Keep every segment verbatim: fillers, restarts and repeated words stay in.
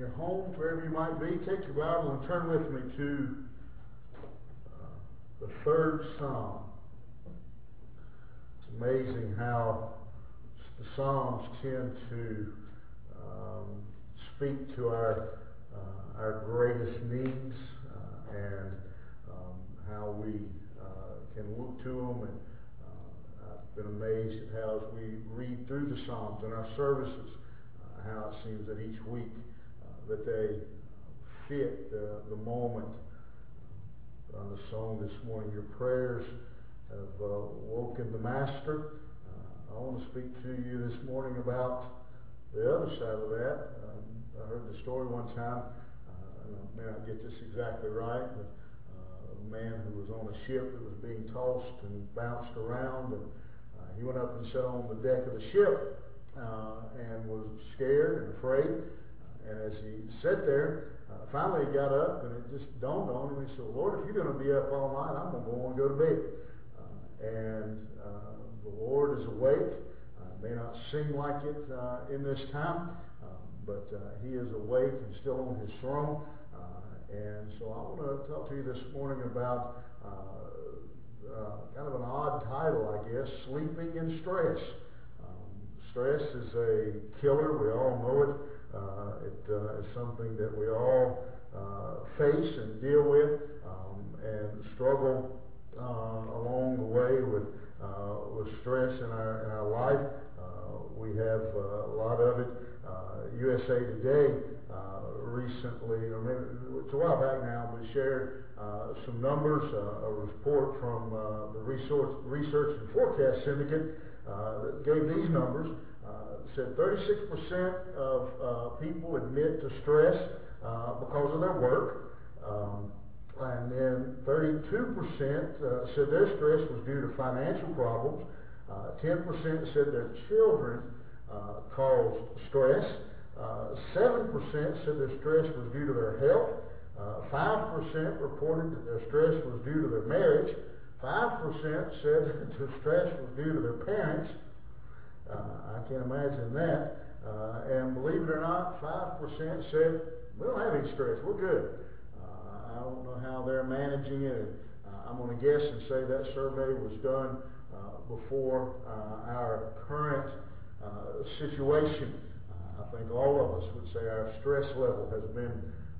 your home, wherever you might be, take your Bible and turn with me to uh, the third Psalm. It's amazing how the Psalms tend to um, speak to our uh, our greatest needs uh, and um, how we uh, can look to them. And uh, I've been amazed at how, as we read through the Psalms in our services, uh, how it seems that each week uh, that they fit the, the moment. On the song this morning, your prayers have uh, woken the Master. Uh, I want to speak to you this morning about the other side of that. Um, I heard the story one time, uh, and I may not get this exactly right, but uh, a man who was on a ship that was being tossed and bounced around, and uh, he went up and sat on the deck of the ship uh, and was scared and afraid. Uh, and as he sat there, Uh, finally he got up, and it just dawned on him. He said, Lord, if you're going to be up all night, I'm going to go on and go to bed. Uh, and uh, the Lord is awake. Uh, may not seem like it uh, in this time, um, but uh, he is awake and still on his throne. Uh, and so I want to talk to you this morning about uh, uh, kind of an odd title, I guess, Sleeping in Stress. Um, stress is a killer. We all know it. Uh, it uh, is something that we all uh, face and deal with um, and struggle uh, along the way with uh, with stress in our in our life. Uh, we have uh, a lot of it. Uh, U S A Today uh, recently, or maybe it's a while back now, but shared uh, some numbers. Uh, a report from uh, the Research Research and Forecast Syndicate uh, that gave these numbers. Uh, said thirty-six percent of uh, people admit to stress uh, because of their work, um, and then thirty-two percent uh, said their stress was due to financial problems. Uh, ten percent said their children uh, caused stress. Uh, seven percent said their stress was due to their health. Uh, five percent reported that their stress was due to their marriage. five percent said that their stress was due to their parents. Uh, I can't imagine that. Uh, and believe it or not, five percent said, we don't have any stress, we're good. Uh, I don't know how they're managing it. Uh, I'm going to guess and say that survey was done uh, before uh, our current uh, situation. Uh, I think all of us would say our stress level has been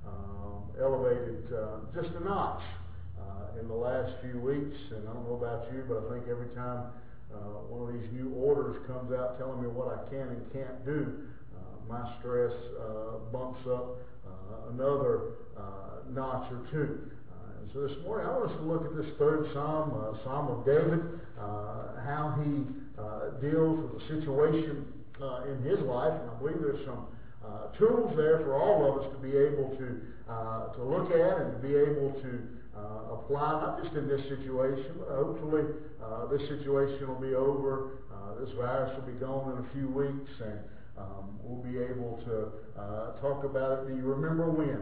um, elevated uh, just a notch uh, in the last few weeks. And I don't know about you, but I think every time Uh, one of these new orders comes out telling me what I can and can't do, uh, my stress uh, bumps up uh, another uh, notch or two. Uh, and so this morning I want us to look at this third Psalm, uh, Psalm of David, uh, how he uh, deals with the situation uh, in his life. And I believe there's some uh, tools there for all of us to be able to, uh, to look at and to be able to Uh, apply, not just in this situation, but hopefully uh, this situation will be over. Uh, this virus will be gone in a few weeks, and um, we'll be able to uh, talk about it. Do you remember when?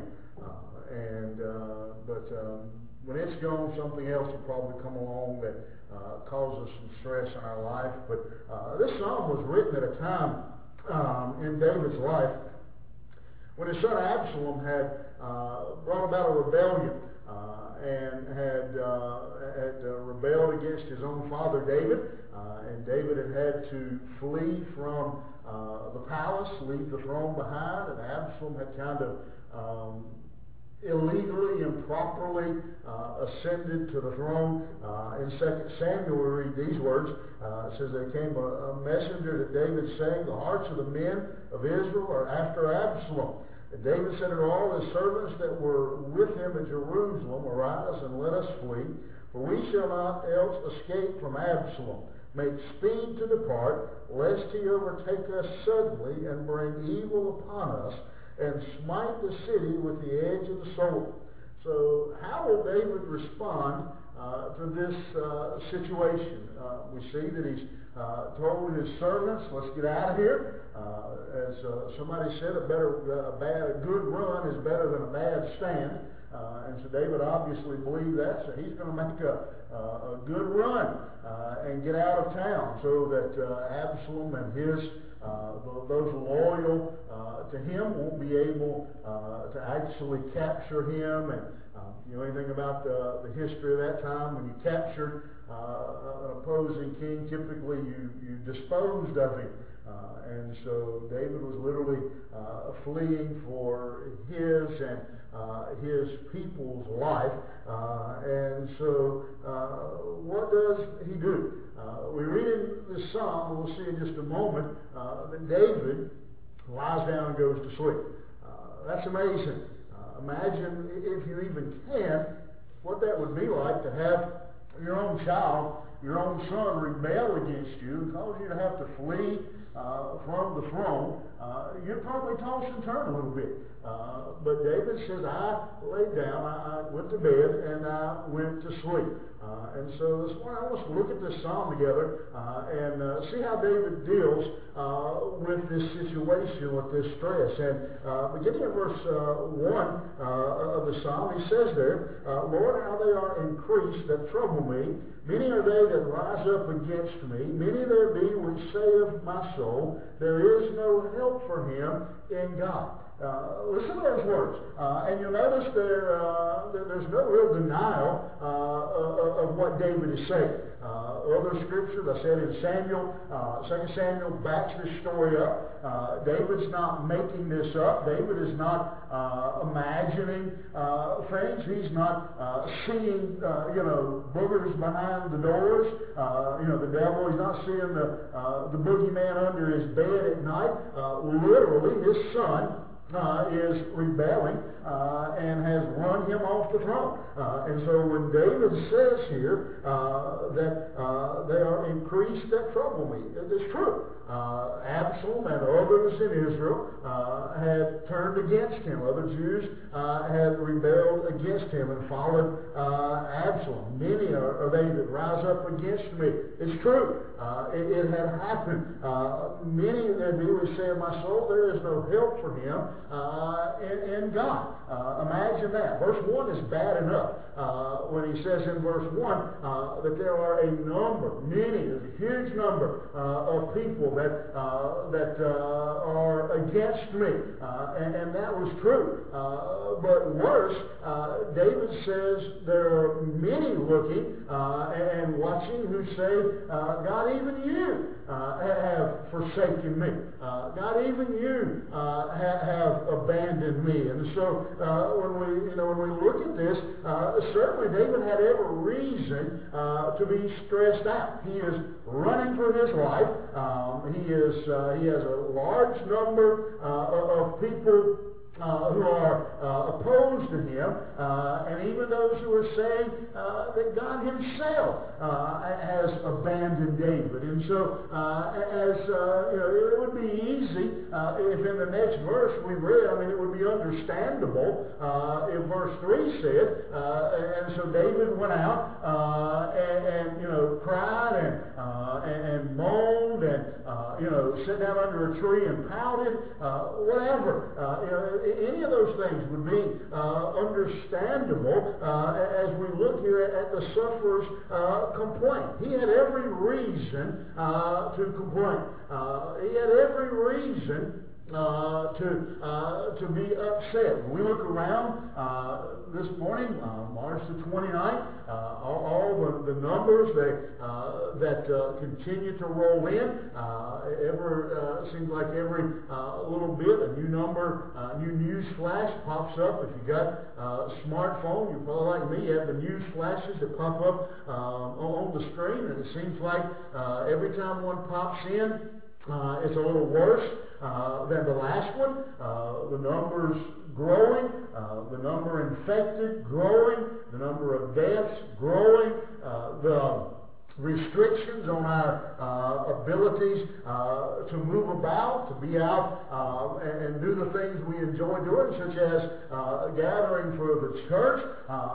Uh, and uh, but um, when it's gone, something else will probably come along that uh, causes some stress in our life. But uh, this psalm was written at a time um, in David's life when his son Absalom had uh, brought about a rebellion. Uh, and had, uh, had uh, rebelled against his own father David, uh, and David had had to flee from uh, the palace, leave the throne behind, and Absalom had kind of um, illegally, improperly uh, ascended to the throne. Uh, in Second Samuel we read these words. Uh, it says, there came a, a messenger to David saying, the hearts of the men of Israel are after Absalom. And David said to all his servants that were with him at Jerusalem, arise and let us flee, for we shall not else escape from Absalom. Make speed to depart, lest he overtake us suddenly and bring evil upon us, and smite the city with the edge of the sword. So how will David respond uh, to this uh, situation? Uh, we see that he's uh, told his servants, let's get out of here. Uh, as uh, somebody said, a better, uh, a bad, a good run is better than a bad stand. Uh, and so David obviously believed that, so he's going to make a, uh, a good run uh, and get out of town so that uh, Absalom and his uh, those loyal uh, to him won't be able uh, to actually capture him. And uh, you know anything about the, the history of that time, when you captured uh, an opposing king, typically you, you disposed of him. Uh, and so David was literally uh, fleeing for his and uh, his people's life. Uh, and so uh, what does he do? Uh, we read in this psalm, and we'll see in just a moment, uh, that David lies down and goes to sleep. Uh, that's amazing. Uh, imagine, if you even can, what that would be like to have your own child, your own son, rebel against you and cause you to have to flee uh, from the throne. Uh, you'd probably toss and turn a little bit. Uh, but David says, I laid down, I, I went to bed, and I went to sleep. Uh, and so this morning I want us to look at this psalm together uh, and uh, see how David deals uh, with this situation, with this stress. And uh, beginning in verse uh, one uh, of the psalm, he says there, uh, Lord, how they are increased that trouble me. Many are they that rise up against me. Many there be which say of my soul, there is no help for him in God. Uh, listen to those words. Uh, and you'll notice there, uh, there, there's no real denial uh, of, of what David is saying. Uh, other scriptures, I said in Samuel, uh, Second Samuel backs this story up. Uh, David's not making this up. David is not uh, imagining uh, things. He's not uh, seeing, uh, you know, boogers behind the doors. Uh, you know, the devil. He's not seeing the uh, the boogeyman under his bed at night. Uh, literally, his son Uh, is rebelling uh, and has run him off the throne. Uh, and so when David says here uh, that uh, they are increased that trouble me, it is true. Uh, Absalom and others in Israel uh, had turned against him. Other Jews uh, had rebelled against him and followed uh, Absalom. Many are, are they that rise up against me. It's true. Uh, it, it had happened. Uh, many there be which say of my soul, there is no help for him uh, in, in God. Uh, imagine that. Verse one is bad enough. Uh, when he says in verse one uh, that there are a number, many, there's a huge number uh, of people that uh, that uh, are against me. Uh, and, and that was true. Uh, but worse, uh, David says there are many looking uh, and watching who say, uh, God, even you uh, have forsaken me. Uh, God, even you uh, ha- have abandoned me. And so uh, when we, you know, when we look at this, uh, certainly David had every reason uh, to be stressed out. He is running for his life. Um, he is uh, he has a large number uh, of people Uh, who are uh, opposed to him, uh, and even those who are saying uh, that God himself uh, has abandoned David. And so, uh, as uh, you know, it would be easy uh, if in the next verse we read, I mean, it would be understandable uh, if verse three said, uh, and so David went out uh, and, and, you know, cried and, uh, and, and moaned and, uh, you know, sat down under a tree and pouted, uh, whatever. Uh, you know, any of those things would be uh, understandable uh, as we look here at, at the sufferer's uh, complaint. He had every reason uh, to complain. Uh, he had every reason Uh, to uh, to be upset. When we look around uh, this morning, uh, March the twenty-ninth, uh, all, all the, the numbers that uh, that uh, continue to roll in. Uh, ever uh, seems like every uh, little bit a new number, uh, new news flash pops up. If you got uh, a smartphone, you're probably like me. You have the news flashes that pop up uh, on the screen, and it seems like uh, every time one pops in, uh, it's a little worse Uh, than the last one. Uh, the numbers growing, uh, the number infected growing, the number of deaths growing, uh, the restrictions on our uh, abilities uh, to move about, to be out uh, and, and do the things we enjoy doing, such as uh, gathering for the church. Uh,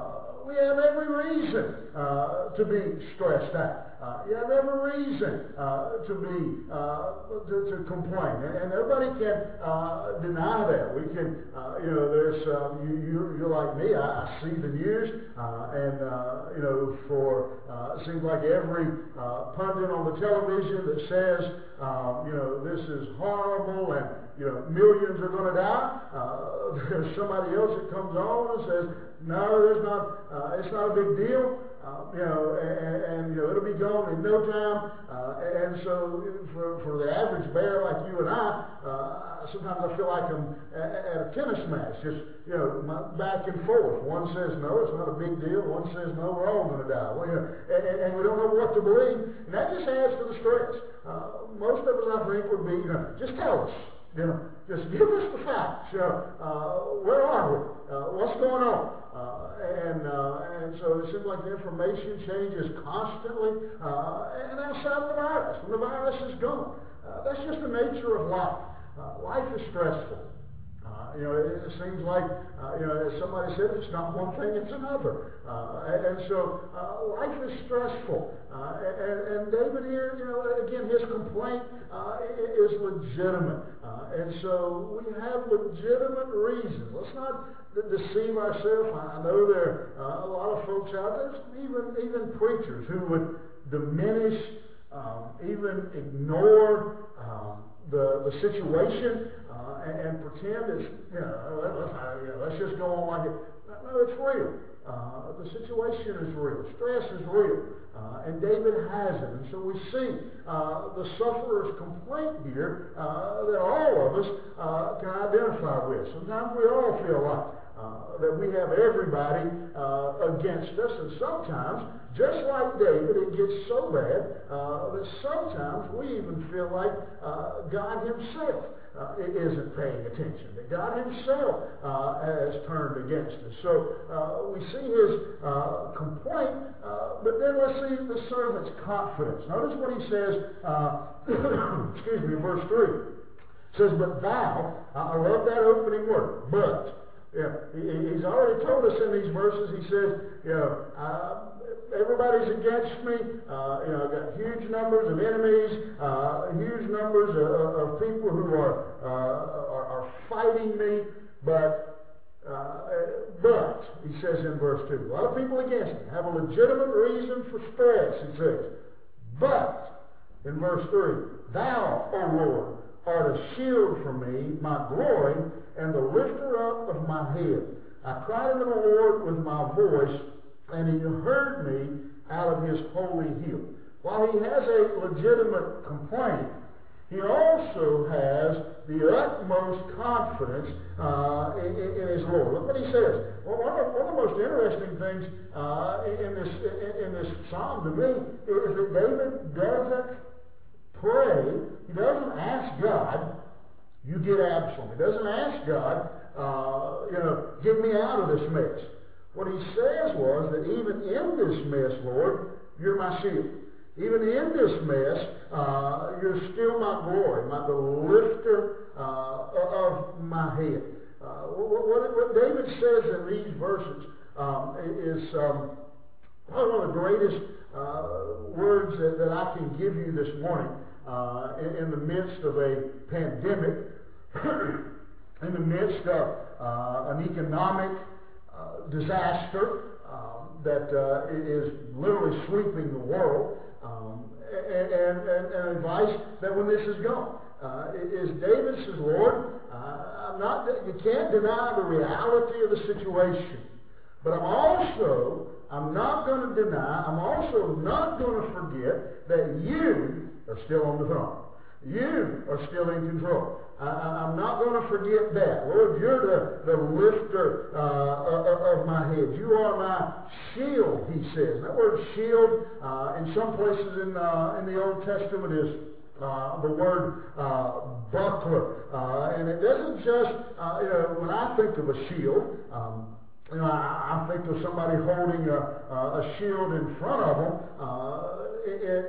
we have every reason uh, to be stressed out. Uh, you have every reason uh, to be uh, to, to complain, and, and nobody can uh, deny that. We can, uh, you know, there's um, you, you're, you're like me. I, I see the news, uh, and uh, you know, for uh, it seems like every uh, pundit on the television that says, um, you know, this is horrible, and you know, millions are going to die. Uh, there's somebody else that comes on and says, no, there's not. Uh, it's not a big deal. Uh, you know, and, and you know, it'll be gone in no time. Uh, and so, for, for the average bear like you and I, uh, sometimes I feel like I'm at, at a tennis match, just you know, my back and forth. One says no, it's not a big deal. One says no, we're all going to die. Well, you know, and, and we don't know what to believe, and that just adds to the stress. Uh, most of us, I think, would be, you know, just tell us. You know, just give us the facts. You know, uh, where are we? Uh, what's going on? Uh, and uh, and so it seems like the information changes constantly. Uh, and outside of the virus, when the virus is gone, uh, that's just the nature of life. Uh, life is stressful. Uh, you know, it, it seems like, uh, you know, as somebody said, it's not one thing, it's another. Uh, and, and so uh, life is stressful. Uh, and, and David here, you know, again, his complaint uh, is legitimate. Uh, and so we have legitimate reasons. Let's not deceive ourselves. I know there are uh, a lot of folks out there, even, even preachers, who would diminish, um, even ignore um, the, the situation uh, and, and pretend it's, you know, let's, you know, let's just go on like it. No, it's real. Uh, the situation is real. Stress is real. Uh, and David has it. And so we see uh, the sufferer's complaint here uh, that all of us uh, can identify with. Sometimes we all feel like uh, that we have everybody uh, against us. And sometimes, just like David, it gets so bad uh, that sometimes we even feel like uh, God himself Uh, isn't paying attention, that God himself uh, has turned against us. So uh, we see his uh, complaint, uh, but then let's see the servant's confidence. Notice what he says, uh, excuse me, in verse three. It says, but thou, I love that opening word, but. Yeah, he, he's already told us in these verses, he says, you know, uh, everybody's against me. Uh, you know, I've got huge numbers of enemies, uh, huge numbers of, of people who are, uh, are are fighting me. But, uh, but he says in verse two, a lot of people against me have a legitimate reason for stress. He says, but in verse three, thou, O Lord, art a shield for me, my glory, and the lifter up of my head. I cried unto the Lord with my voice, and he heard me out of his holy hill. While he has a legitimate complaint, he also has the utmost confidence uh, in, in his Lord. Look what he says. Well, one of, one of the most interesting things uh, in this in, in this psalm to me is that David doesn't pray. He doesn't ask God, you get Absalom. He doesn't ask God, uh, you know, get me out of this mess. What he says was that even in this mess, Lord, you're my shield. Even in this mess, uh, you're still my glory, my, the lifter uh, of my head. Uh, what, what, what David says in these verses um, is um, probably one of the greatest uh, words that, that I can give you this morning uh, in, in the midst of a pandemic, in the midst of uh, an economic uh, disaster um, that uh, is literally sweeping the world. Um, and, and, and advice that when this is gone, uh, is David says, Lord, uh, I'm not. You can't deny the reality of the situation, but I'm also I'm not going to deny. I'm also not going to forget that you are still on the throne. You are still in control. I, I'm not going to forget that. Lord, you're the, the lifter uh, of my head. You are my shield, he says. That word shield, uh, in some places in, uh, in the Old Testament is uh, the word uh, buckler. Uh, and it doesn't just, uh, you know, when I think of a shield, um, you know, I, I think of somebody holding a, a shield in front of them. Uh, In, in, in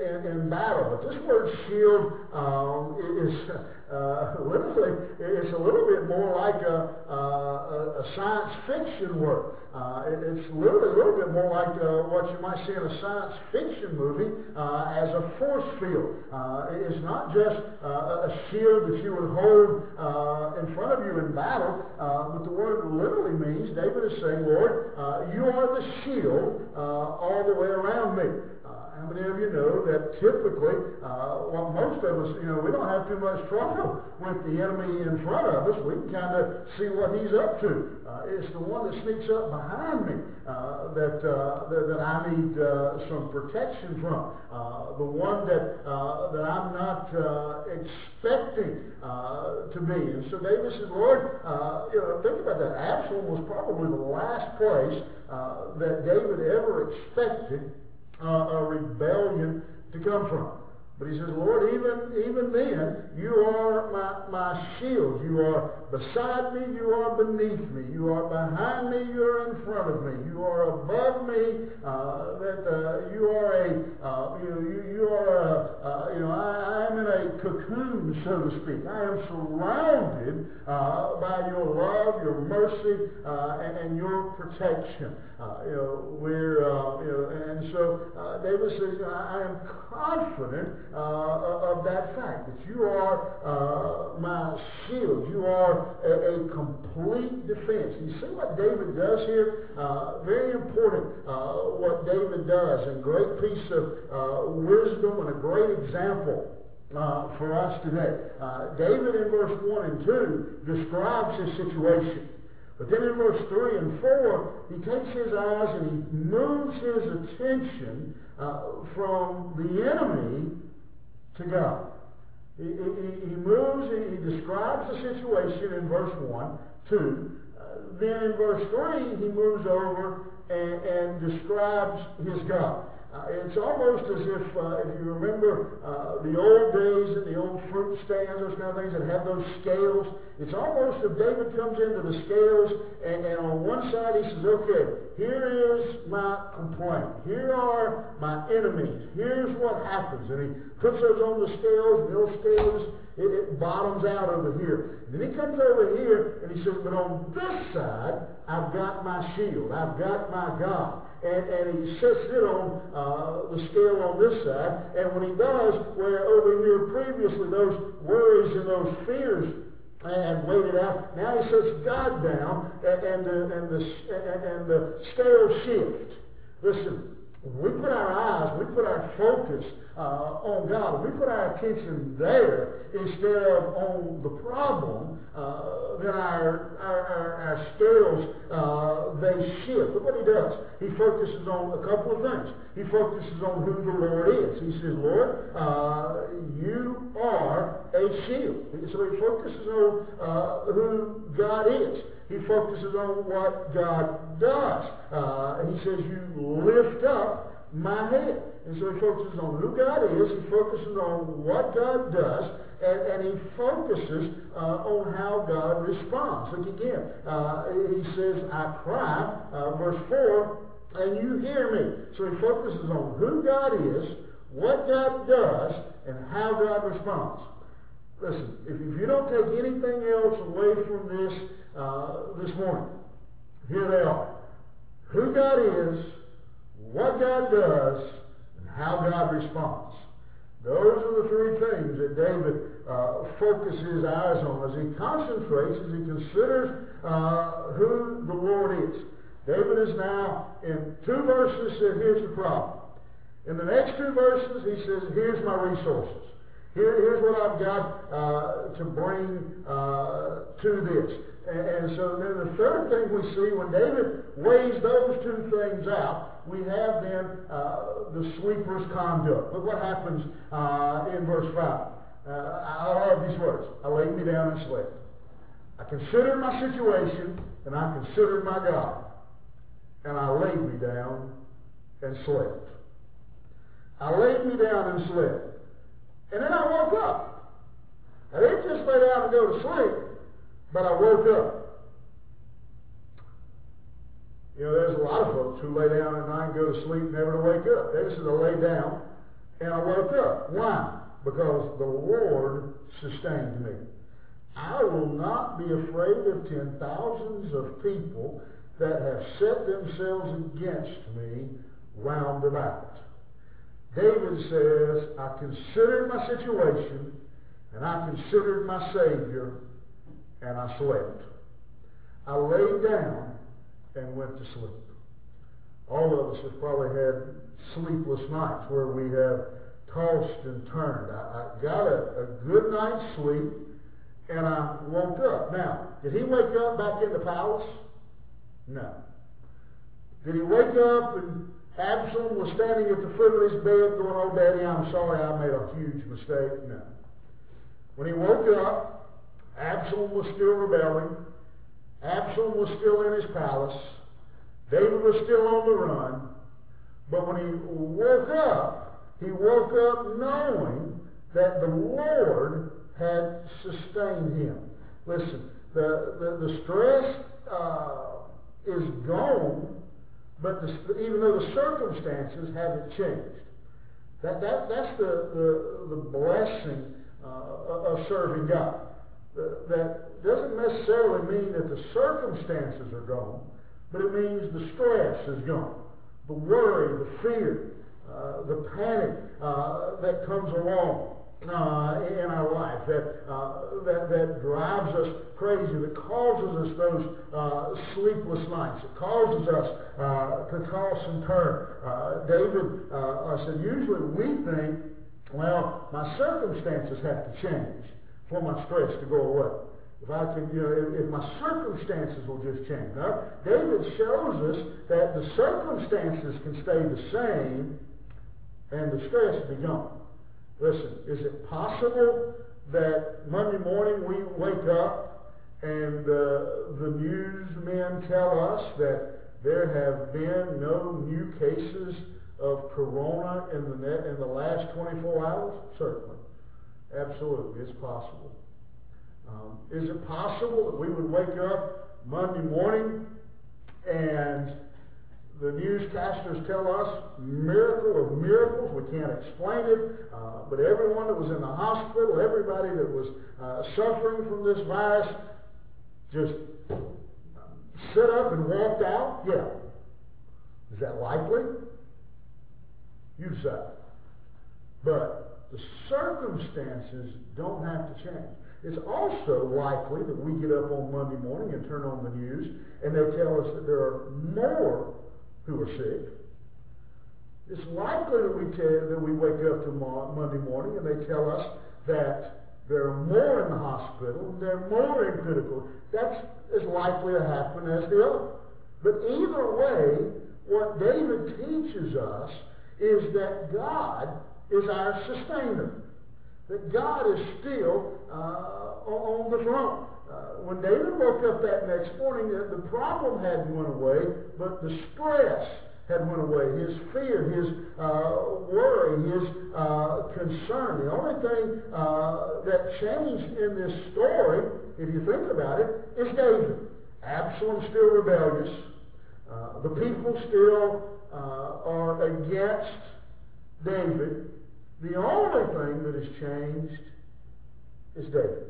in battle. But this word shield um, is uh, literally, it's a little bit more like a, a, a science fiction word. Uh, it, it's literally a little bit more like uh, what you might see in a science fiction movie uh, as a force field. Uh, it's not just uh, a shield that you would hold uh, in front of you in battle, uh, but the word literally means, David is saying, Lord, uh, you are the shield uh, all the way around me. How many of you know that typically, uh, well, most of us, you know, we don't have too much trouble with the enemy in front of us. We can kind of see what he's up to. Uh, it's the one that sneaks up behind me uh, that, uh, that that I need uh, some protection from. Uh, the one that uh, that I'm not uh, expecting uh, to be. And so David says, Lord, uh, you know, think about that. Absalom was probably the last place uh, that David ever expected Uh, a rebellion to come from. But he says, Lord, even even then, you are my, my shield. You are beside me, you are beneath me. You are behind me, you are in front of me. You are above me. Uh, that uh, you are a, uh, you, you, you are a, uh, you know, I, I am in a cocoon, so to speak. I am surrounded uh, by your love, your mercy, uh, and, and your protection. Uh, you know, we're, uh, you know, and so uh, David says, I, I am confident uh, of that fact that you are uh, my shield. You are a, a complete defense. You see what David does here? Uh, very important. Uh, what David does, and great piece of uh, wisdom and a great example uh, for us today. Uh, David in verse one and two describes his situation. But then in verse three and four, he takes his eyes and he moves his attention uh, from the enemy to God. He, he, he moves, he, he describes the situation in verse one, two. Uh, then in verse three, he moves over and, and describes his God. Uh, it's almost as if, uh, if you remember uh, the old days and the old fruit stands, those kind of things that have those scales. It's almost if David comes into the scales and, and on one side he says, okay, here is my complaint. Here are my enemies. Here's what happens. And he puts those on the scales, and those scales, it, it bottoms out over here. And then he comes over here and he says, but on this side, I've got my shield. I've got my God. And, and he sets it on uh, the scale on this side. And when he does, where over here previously those worries and those fears and weighed it out, now he sets God down, and, and, the, and, the, and, and the scale shift. Listen, we put our eyes, we put our focus uh, on God. We put our attention there instead of on the problem. Uh, then our our, our, our scales uh, they shift. Look what he does. He focuses on a couple of things. He focuses on who the Lord is. He says, Lord, uh, you are a shield. So he focuses on uh, who God is. He focuses on what God does. Uh, he says, you lift up my head. And so he focuses on who God is, he focuses on what God does, and, and he focuses uh, on how God responds. Look again. Uh, he says, I cry, uh, verse four, and you hear me. So he focuses on who God is, what God does, and how God responds. Listen, if, if you don't take anything else away from this uh, this morning, here they are. Who God is, what God does, and how God responds. Those are the three things that David uh, focuses his eyes on as he concentrates, as he considers uh, who the Lord is. David is now in two verses said, here's the problem. In the next two verses, he says, here's my resources. Here, here's what I've got uh, to bring uh, to this. And, and so then the third thing we see, when David weighs those two things out, we have then uh, the sweeper's conduct. Look what happens uh, in verse five. Uh, I love these words. I laid me down and slept. I considered my situation, and I considered my God. And I laid me down and slept. I laid me down and slept. And then I woke up. I didn't just lay down and go to sleep, but I woke up. You know, there's a lot of folks who lay down at night and go to sleep, never to wake up. They just lay down and I woke up. Why? Because the Lord sustained me. I will not be afraid of ten thousands of people that have set themselves against me round about. David says, I considered my situation, and I considered my Savior, and I slept. I laid down and went to sleep. All of us have probably had sleepless nights where we have tossed and turned. I, I got a, a good night's sleep, and I woke up. Now, did he wake up back in the palace? No. Did he wake up and Absalom was standing at the foot of his bed going, oh, Daddy, I'm sorry, I made a huge mistake? No. When he woke up, Absalom was still rebelling. Absalom was still in his palace. David was still on the run. But when he woke up, he woke up knowing that the Lord had sustained him. Listen, the, the, the stress uh, is gone, but the, even though the circumstances haven't changed. That, that, that's the, the, the blessing uh, of serving God. That doesn't necessarily mean that the circumstances are gone, but it means the stress is gone. The worry, the fear, uh, the panic uh, that comes along uh, in our life, that, uh, that, that drives us crazy, that causes us those uh, sleepless nights. It causes us uh, to toss and turn. Uh, David uh, said, usually we think, well, my circumstances have to change for my stress to go away. If I can, you know, if, if my circumstances will just change. Now, David shows us that the circumstances can stay the same and the stress be gone. Listen, is it possible that Monday morning we wake up and uh, the newsmen tell us that there have been no new cases of corona in the net in the last twenty-four hours? Certainly. Absolutely, it's possible. Um, is it possible that we would wake up Monday morning and the newscasters tell us, miracle of miracles, we can't explain it, uh, but everyone that was in the hospital, everybody that was uh, suffering from this virus, just sit up and walked out? Yeah. Is that likely? You say. But the circumstances don't have to change. It's also likely that we get up on Monday morning and turn on the news and they tell us that there are more who are sick. It's likely that we tell, that we wake up to Monday morning and they tell us that there are more in the hospital and there are more in critical. That's as likely to happen as the other. But either way, what David teaches us is that God is our sustainer. That God is still uh, on the throne. Uh, when David woke up that next morning, the, the problem hadn't went away, but the stress had went away. His fear, his uh, worry, his uh, concern. The only thing uh, that changed in this story, if you think about it, is David. Absalom's still rebellious. Uh, the people still uh, are against David. The only thing that has changed is David.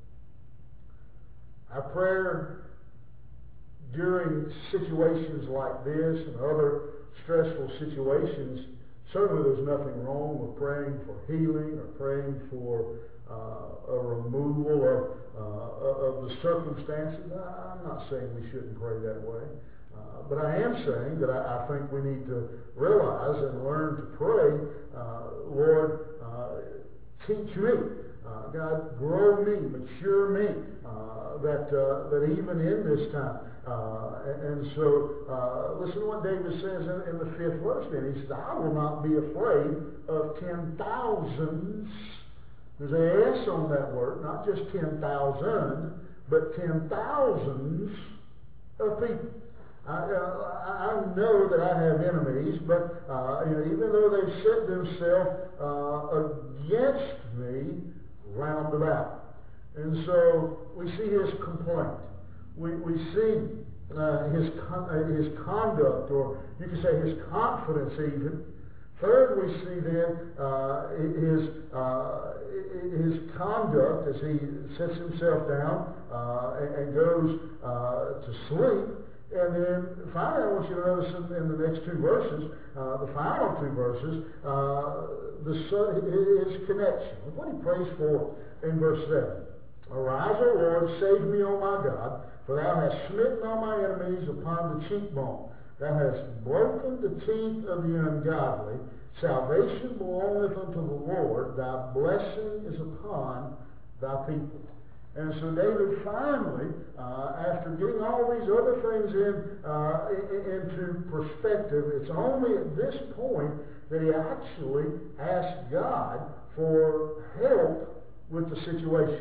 Our prayer during situations like this and other stressful situations, certainly there's nothing wrong with praying for healing or praying for uh, a removal of, uh, of the circumstances. I'm not saying we shouldn't pray that way. Uh, but I am saying that I, I think we need to realize and learn to pray, uh, Lord, uh, teach me. Uh, God, grow me, mature me, uh, that, uh, that even in this time. Uh, and, and so, uh, listen to what David says in, in the fifth verse then. He says, I will not be afraid of ten thousands. There's an S on that word, not just ten thousand, but ten thousands of people. I, uh, I know that I have enemies, but uh, you know, even though they've set themselves uh, against me round about. And so we see his complaint. We, we see uh, his, con- uh, his conduct, or you could say his confidence even, Third, we see then uh, his, uh, his conduct as he sets himself down uh, and, and goes uh, to sleep. And then finally, I want you to notice in, in the next two verses, uh, the final two verses, uh, the son, his connection. Look what he prays for in verse seven. Arise, O Lord, save me, O my God, for thou hast smitten all my enemies upon the cheekbone. Thou hast broken the teeth of the ungodly. Salvation belongeth unto the Lord. Thy blessing is upon thy people. And so David finally, uh, after getting all these other things in, uh, in, into perspective, it's only at this point that he actually asks God for help with the situation.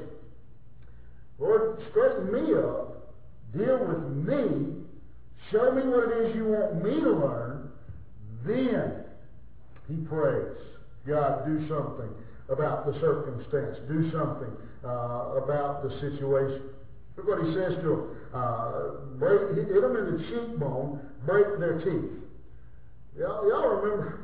Lord, straighten me up, deal with me, show me what it is you want me to learn. Then he prays, God, do something about the circumstance. Do something uh, about the situation. Look what he says to him. Uh, break, hit them in the cheekbone, break their teeth. Y'all, y'all remember,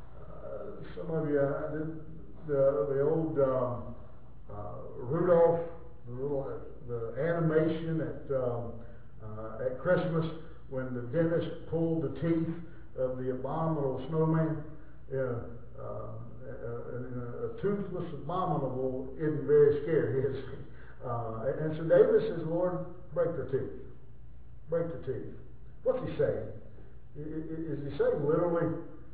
uh, some of you, uh, the, the, the old um, uh, Rudolph, the little uh, the animation at, um, uh, at Christmas when the dentist pulled the teeth of the abominable snowman. Yeah, uh, uh, a, a toothless abominable isn't very scary, is he? Uh, and so David says, Lord, break their teeth. Break their teeth. What's he saying? Is he saying literally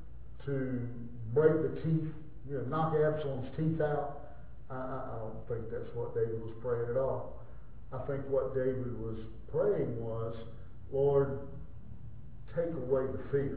to break the teeth, you know, knock Absalom's teeth out? I, I, I don't think that's what David was praying at all. I think what David was praying was, Lord, take away the fear.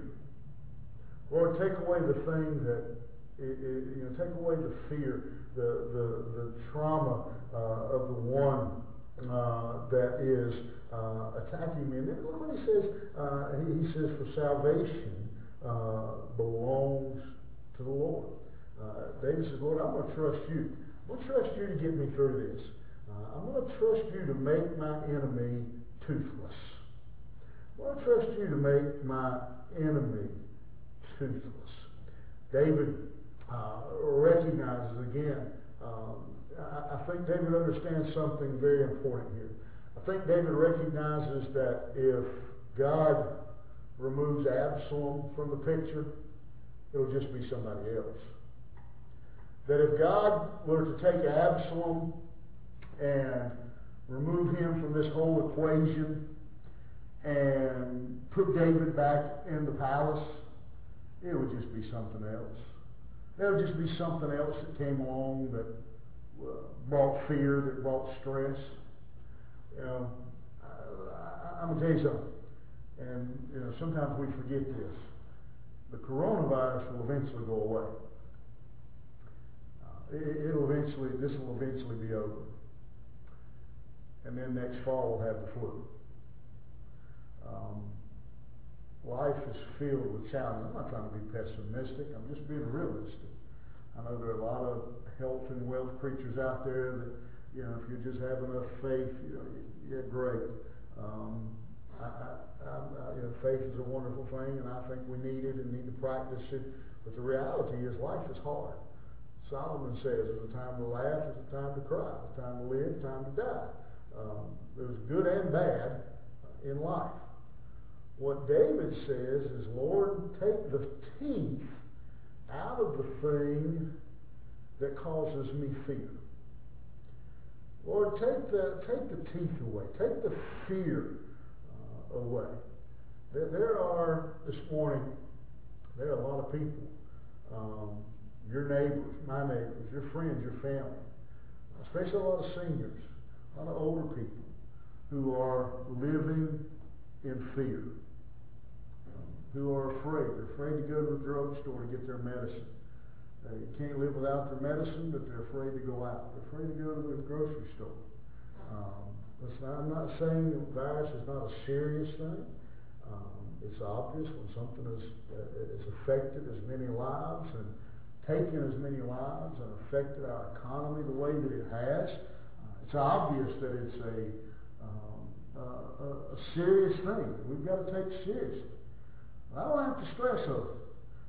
Lord, take away the thing that, it, it, you know, take away the fear, the the, the trauma uh, of the one uh, that is uh, attacking me. And then look what he says. Uh, he, he says, for salvation uh, belongs to the Lord. Uh, David says, Lord, I'm going to trust you. I'm going to trust you to get me through this. Uh, I'm going to trust you to make my enemy toothless. I'm going to trust you to make my enemy toothless. David uh, recognizes again, um, I, I think David understands something very important here. I think David recognizes that if God removes Absalom from the picture, it'll just be somebody else. That if God were to take Absalom and remove him from this whole equation and put David back in the palace, it would just be something else. There would just be something else that came along that uh, brought fear, that brought stress. You know, I, I, I'm going to tell you something. And, you know, sometimes we forget this. The coronavirus will eventually go away. Uh, it, it'll eventually, this will eventually be over. And then next fall we'll have the flu. Um, Life is filled with challenges. I'm not trying to be pessimistic. I'm just being realistic. I know there are a lot of health and wealth preachers out there that, you know, if you just have enough faith, you know, yeah, great. Um, I, I, I, I, you know, faith is a wonderful thing, and I think we need it and need to practice it. But the reality is, life is hard. Solomon says, "There's a time to laugh, there's a time to cry, there's a time to live, a time to die." Um, there's good and bad in life. What David says is, Lord, take the teeth out of the thing that causes me fear. Lord, take the, take the teeth away. Take the fear uh, away. There, there are, this morning, there are a lot of people, um, your neighbors, my neighbors, your friends, your family, especially a lot of seniors, a lot of older people who are living in fear. Who are afraid. They're afraid to go to the drugstore to get their medicine. They can't live without their medicine, but they're afraid to go out. They're afraid to go to the grocery store. Um, listen, I'm not saying the virus is not a serious thing. Um, it's obvious when something has uh, affected as many lives and taken as many lives and affected our economy the way that it has. Uh, it's obvious that it's a, um, uh, a, a serious thing that we've got to take seriously. I don't have to stress over it.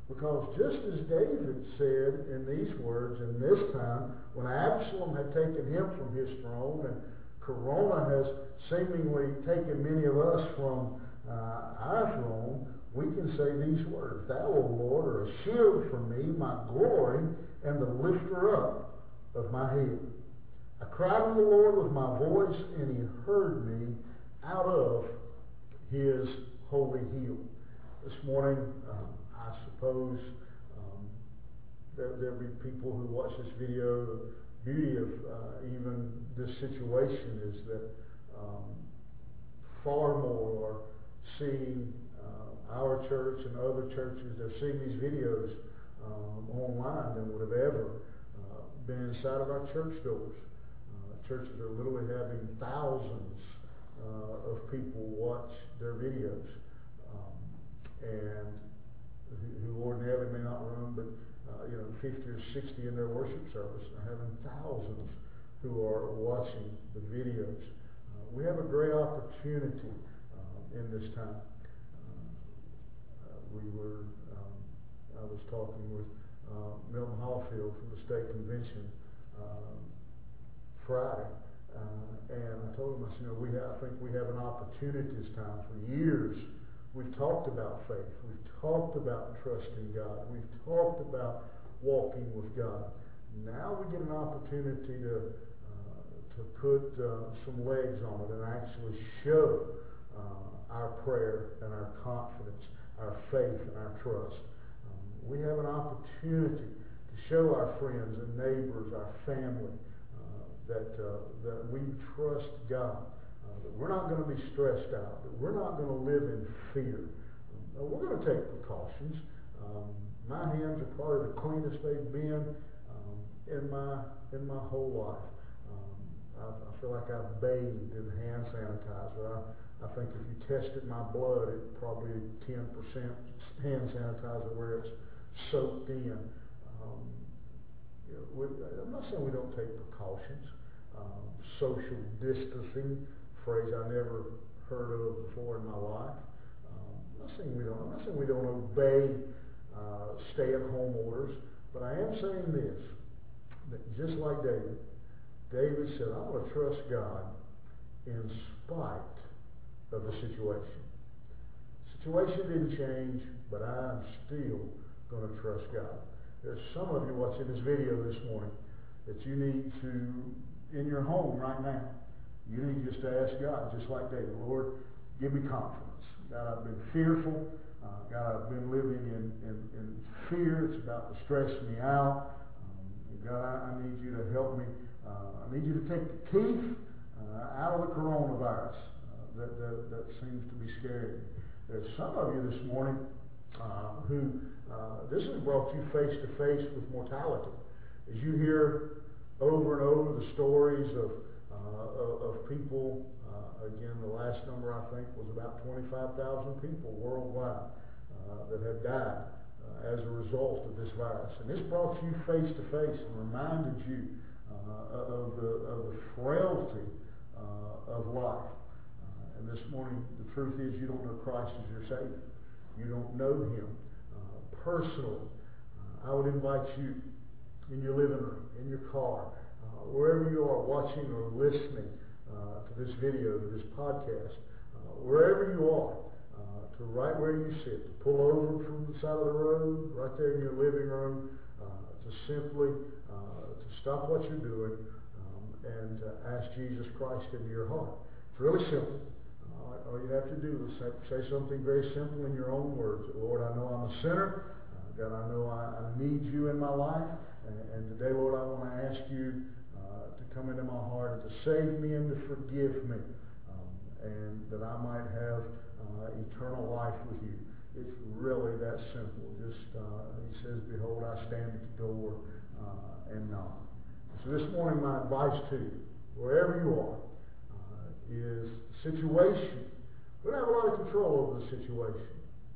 Because just as David said in these words, in this time, when Absalom had taken him from his throne, and Corona has seemingly taken many of us from uh, our throne, we can say these words, Thou, O Lord, are a shield for me, my glory, and the lifter up of my head. I cried to the Lord with my voice, and he heard me out of his holy hill. This morning, um, I suppose um, there, there'll be people who watch this video. The beauty of uh, even this situation is that um, far more are seeing uh, our church and other churches. They're seeing these videos um, online than would have ever uh, been inside of our church doors. Uh, churches are literally having thousands uh, of people watch their videos. Um, and who, who ordinarily may not run, but uh, you know, fifty or sixty in their worship service, are having thousands who are watching the videos. Uh, we have a great opportunity uh, in this time. Uh, uh, we were, um, I was talking with uh, Milton Hallfield from the state convention uh, Friday, uh, and I told him, I said, you know, we have, I think we have an opportunity this time. For years, we've talked about faith. We've talked about trusting God. We've talked about walking with God. Now we get an opportunity to uh, to put uh, some legs on it and actually show uh, our prayer and our confidence, our faith and our trust. Um, we have an opportunity to show our friends and neighbors, our family, uh, that uh, that we trust God. That we're not going to be stressed out, that we're not going to live in fear. Um, we're going to take precautions. Um, my hands are probably the cleanest they've been um, in my in my whole life. Um, I, I feel like I've bathed in hand sanitizer. I, I think if you tested my blood, it's probably ten percent hand sanitizer where it's soaked in. Um, you know, we, I'm not saying we don't take precautions. Um, social distancing, phrase I never heard of before in my life. Um, I'm not saying we don't. I'm not saying we don't obey uh, stay-at-home orders, but I am saying this: that just like David, David said, "I'm going to trust God in spite of the situation. Situation didn't change, but I'm still going to trust God." There's some of you watching this video this morning that you need to, in your home right now, you need just to ask God, just like David, Lord, give me confidence. God, I've been fearful. Uh, God, I've been living in, in, in fear. It's about to stress me out. Um, God, I, I need you to help me. Uh, I need you to take the teeth uh, out of the coronavirus uh, that, that, that seems to be scaring me. There's some of you this morning uh, who uh, this has brought you face to face with mortality. As you hear over and over the stories of Uh, of, of people, uh, again, the last number I think was about twenty-five thousand people worldwide uh, that have died uh, as a result of this virus. And this brought you face to face and reminded you uh, of, the, of the frailty uh, of life. Uh, and this morning, the truth is you don't know Christ as your Savior. You don't know Him uh, personally. Uh, I would invite you in your living room, in your car, Uh, wherever you are watching or listening uh, to this video, to this podcast, uh, wherever you are, uh, to right where you sit, to pull over from the side of the road, right there in your living room, uh, to simply uh, to stop what you're doing um, and uh, ask Jesus Christ into your heart. It's really simple. Uh, all you have to do is say, say something very simple in your own words. Lord, I know I'm a sinner. Uh, God, I know I, I need you in my life. And, and today, Lord, I want to ask you to come into my heart and to save me and to forgive me, um, and that I might have uh, eternal life with you. It's really that simple. Just uh, he says, "Behold, I stand at the door uh, and knock." So this morning, my advice to you, wherever you are, uh, is the situation. We don't have a lot of control over the situation,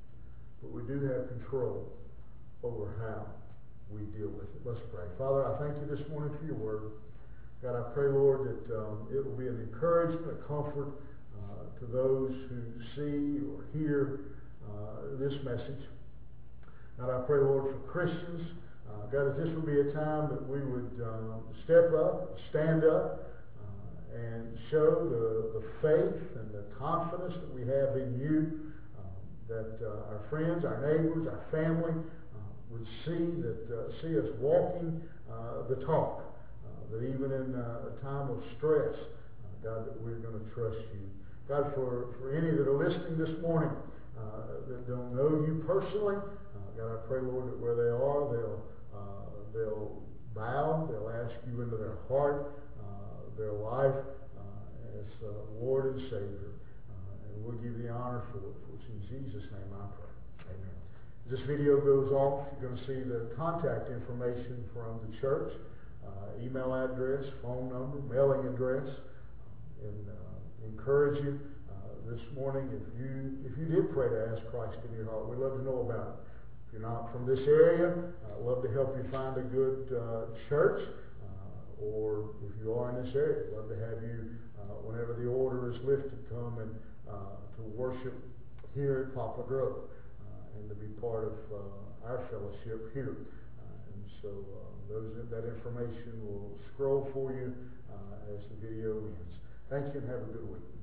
but we do have control over how we deal with it. Let's pray. Father, I thank you this morning for your word. God, I pray, Lord, that um, it will be an encouragement, a comfort uh, to those who see or hear uh, this message. God, I pray, Lord, for Christians. Uh, God, that this would be a time that we would um, step up, stand up, uh, and show the, the faith and the confidence that we have in you, um, that uh, our friends, our neighbors, our family uh, would see that uh, see us walking uh, the talk, uh, that even in uh, a time of stress, uh, God, that we're going to trust you. God, for, for any that are listening this morning uh, that don't know you personally, uh, God, I pray, Lord, that where they are, they'll uh, they'll bow, they'll ask you into their heart, uh, their life uh, as uh, Lord and Savior. Uh, and we'll give you the honor for it. For it's in Jesus' name I pray. Amen. As this video goes off, you're going to see the contact information from the church, uh, email address, phone number, mailing address, and uh, encourage you uh, this morning, if you if you did pray to ask Christ in your heart, we'd love to know about it. If you're not from this area, I'd love to help you find a good uh, church, uh, or if you are in this area, I'd love to have you, uh, whenever the order is lifted, come and uh, to worship here at Poplar Grove, uh, and to be part of uh, our fellowship here. Uh, and so uh, those that information will scroll for you uh, as the video ends. Thank you and have a good week.